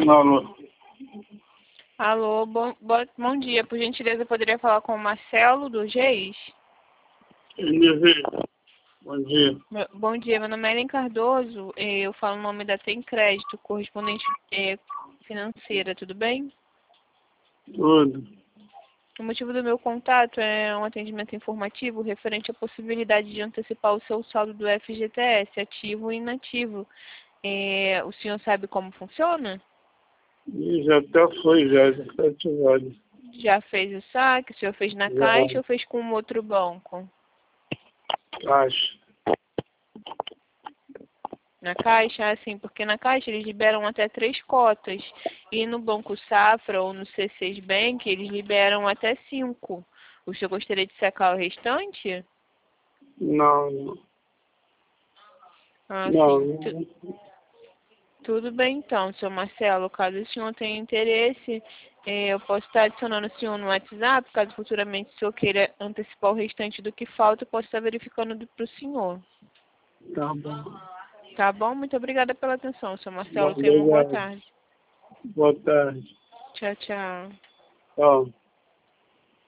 Alô. Alô, bom dia. Por gentileza, eu poderia falar com o Marcelo do GEIS? Bom dia. Bom dia, meu nome é Ellen Cardoso. Eu falo o nome da Tem Crédito, correspondente financeira, tudo bem? Tudo. O motivo do meu contato é um atendimento informativo referente à possibilidade de antecipar o seu saldo do FGTS, ativo e inativo. O senhor sabe como funciona? E já até foi, já está ativado. Já fez o saque? O senhor fez na Já. Caixa ou fez com um outro banco? Caixa. Na Caixa, assim, porque na Caixa eles liberam até 3 cotas. E no Banco Safra ou no C6 Bank, eles liberam até 5. O senhor gostaria de sacar o restante? Não. Ah, Não. sim. Tudo bem então, senhor Marcelo. Caso o senhor tenha interesse, eu posso estar adicionando o senhor no WhatsApp. Caso futuramente o senhor queira antecipar o restante do que falta, eu posso estar verificando para o senhor. Tá bom. Tá bom? Muito obrigada pela atenção, senhor Marcelo. Tenha uma boa Obrigado. tarde. Boa tarde. Tchau, tchau. Tchau.